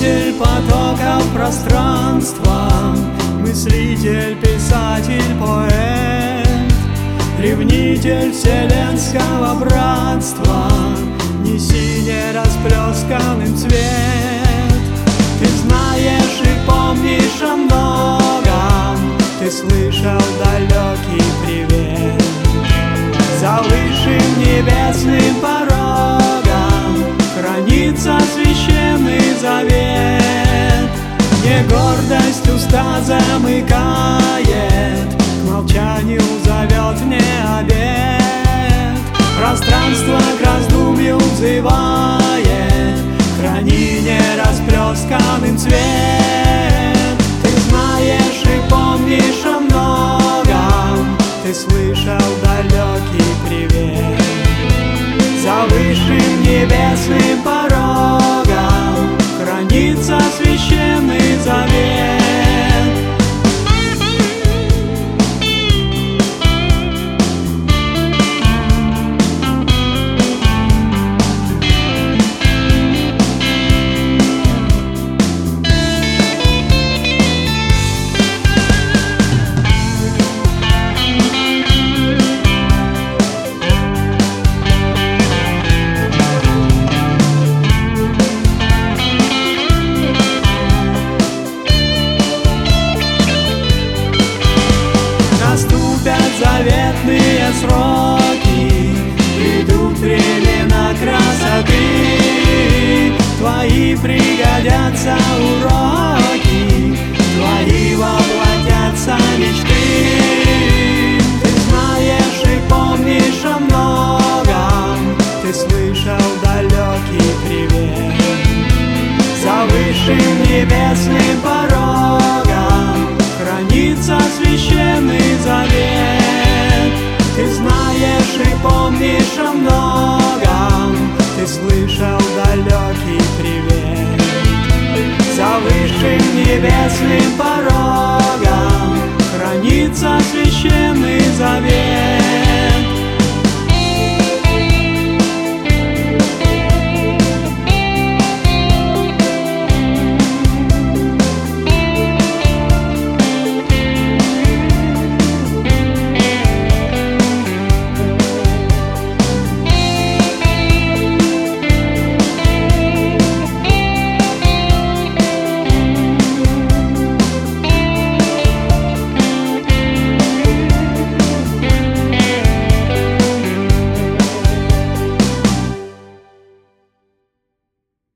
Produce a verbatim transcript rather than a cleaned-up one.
Хранитель потоков пространства, мыслитель, писатель, поэт, ревнитель вселенского братства, неси нерасплесканным цвет. Ты знаешь и помнишь о многом, ты слышал далекий привет. За высшим небесным порогом хранится священный завет, где гордость уста замыкает, к молчанию зовет не обет. Пространство к раздумью взывает, храни нерасплесканным цвет. Ты знаешь и помнишь о многом, ты слышал далекий привет. За высшим небесным порогом хранится священный завет. Заветные сроки, придут времена красоты, твои пригодятся уроки, твои воплотятся мечты. Ты знаешь и помнишь о многом, ты слышал далекий привет. За высшим небесным порогом хранится священный завет. Ты знаешь и помнишь о многом, ты слышал далекий привет. За высшим небесным порогом хранится священный завет.